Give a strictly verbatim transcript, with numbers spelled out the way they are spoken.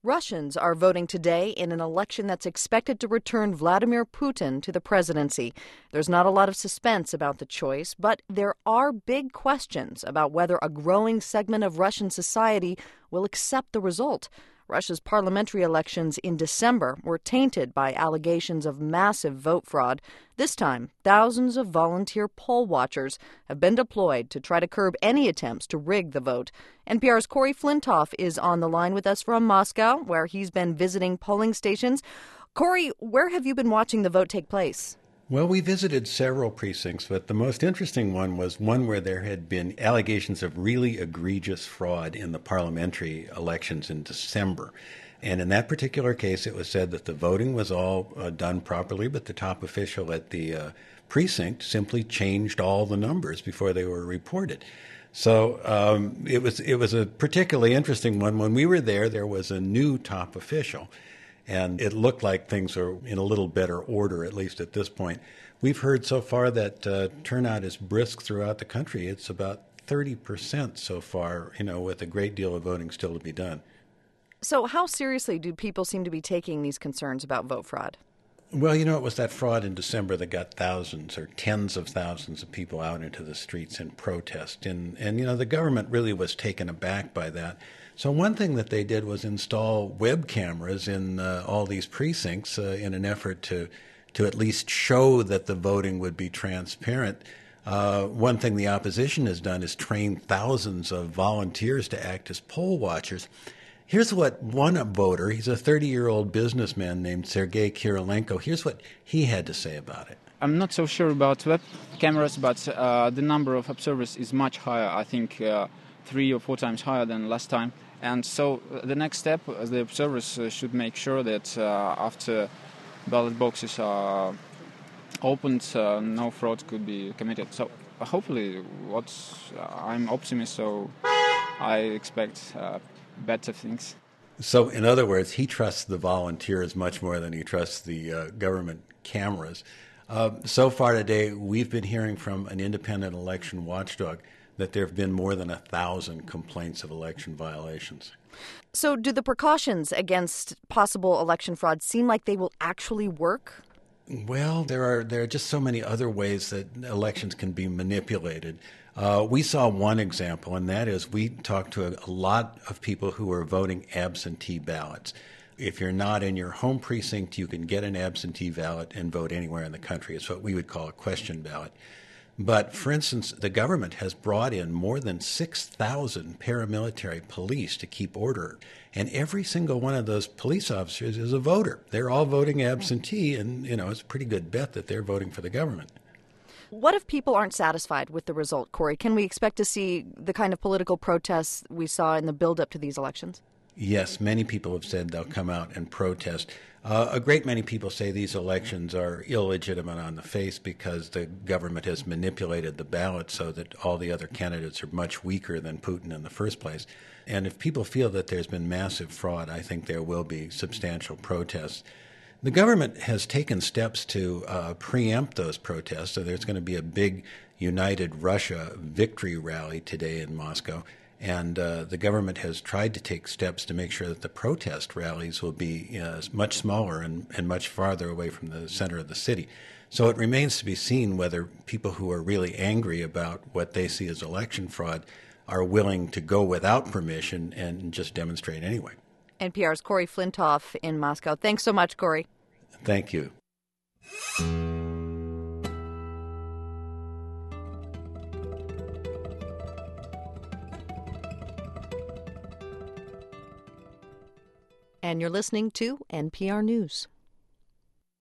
Russians are voting today in an election that's expected to return Vladimir Putin to the presidency. There's not a lot of suspense about the choice, but there are big questions about whether a growing segment of Russian society will accept the result. Russia's parliamentary elections in December were tainted by allegations of massive vote fraud. This time, thousands of volunteer poll watchers have been deployed to try to curb any attempts to rig the vote. N P R's Corey Flintoff is on the line with us from Moscow, where he's been visiting polling stations. Corey, where have you been watching the vote take place? Well, we visited several precincts, but the most interesting one was one where there had been allegations of really egregious fraud in the parliamentary elections in December. And in that particular case, it was said that the voting was all uh, done properly, but the top official at the uh, precinct simply changed all the numbers before they were reported. So um, it was it was a particularly interesting one. When we were there, there was a new top official. And it looked like things are in a little better order, at least at this point. We've heard so far that uh, turnout is brisk throughout the country. It's about thirty percent so far, you know, with a great deal of voting still to be done. So how seriously do people seem to be taking these concerns about vote fraud? Well, you know, it was that fraud in December that got thousands or tens of thousands of people out into the streets in protest. And, and you know, the government really was taken aback by that. So one thing that they did was install web cameras in uh, all these precincts uh, in an effort to to at least show that the voting would be transparent. Uh, one thing the opposition has done is train thousands of volunteers to act as poll watchers. Here's what one voter, he's a thirty-year-old businessman named Sergei Kirilenko, here's what he had to say about it. I'm not so sure about web cameras, but uh, the number of observers is much higher, I think uh, three or four times higher than last time. And so uh, the next step, uh, the observers uh, should make sure that uh, after ballot boxes are opened, uh, no fraud could be committed. So uh, hopefully, what's, uh, I'm optimist, so I expect uh, better things. So in other words, he trusts the volunteers much more than he trusts the uh, government cameras. Uh, so far today, we've been hearing from an independent election watchdog that there have been more than a thousand complaints of election violations. So do the precautions against possible election fraud seem like they will actually work? Well, there are there are just so many other ways that elections can be manipulated. Uh, we saw one example, and that is we talked to a, a lot of people who are voting absentee ballots. If you're not in your home precinct, you can get an absentee ballot and vote anywhere in the country. It's what we would call a question ballot. But, for instance, the government has brought in more than six thousand paramilitary police to keep order. And every single one of those police officers is a voter. They're all voting absentee, and, you know, it's a pretty good bet that they're voting for the government. What if people aren't satisfied with the result, Corey? Can we expect to see the kind of political protests we saw in the build-up to these elections? Yes, many people have said they'll come out and protest. Uh, a great many people say these elections are illegitimate on the face because the government has manipulated the ballot so that all the other candidates are much weaker than Putin in the first place. And if people feel that there's been massive fraud, I think there will be substantial protests. The government has taken steps to uh, preempt those protests, so there's going to be a big United Russia victory rally today in Moscow. And uh, the government has tried to take steps to make sure that the protest rallies will be uh, much smaller and, and much farther away from the center of the city. So it remains to be seen whether people who are really angry about what they see as election fraud are willing to go without permission and just demonstrate anyway. N P R's Corey Flintoff in Moscow. Thanks so much, Corey. Thank you. And you're listening to N P R News.